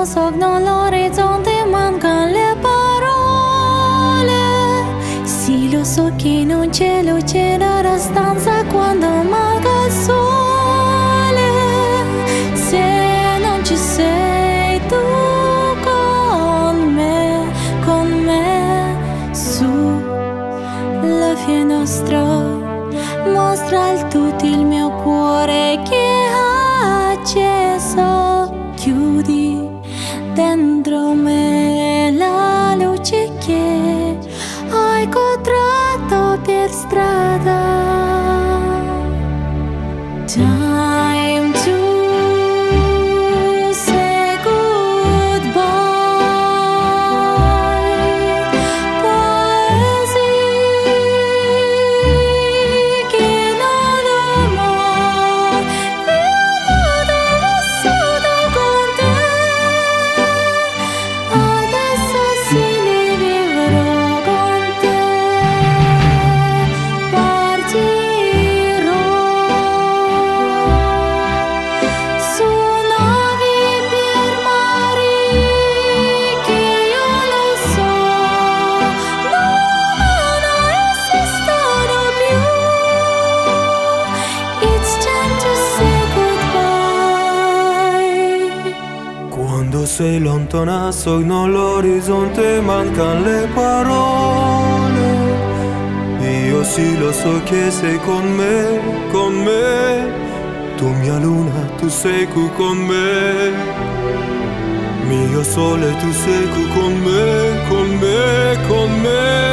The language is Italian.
sogno all'orizzonte, mancano le parole. Sì, lo so che non c'è luce nella stanza quando manca il sole. Se non ci sei tu con me, su la finestra, mostra il tutto il mio cuore che è acceso. Chiudi dentro me la luce che hai incontrato per strada. Time to say goodbye. Poesie che non ho mai vissuto con te. Adesso sì li vivrò con te. Partirò su navi per mari che io lo so non esistono più. It's time to say goodbye. Quando sei lontana sogno all'orizzonte, mancano le parole. Io sì lo so che sei con me, con me. Tu mia luna, tu sei qui con me. Mio sole, tu sei qui con me, con me, con me.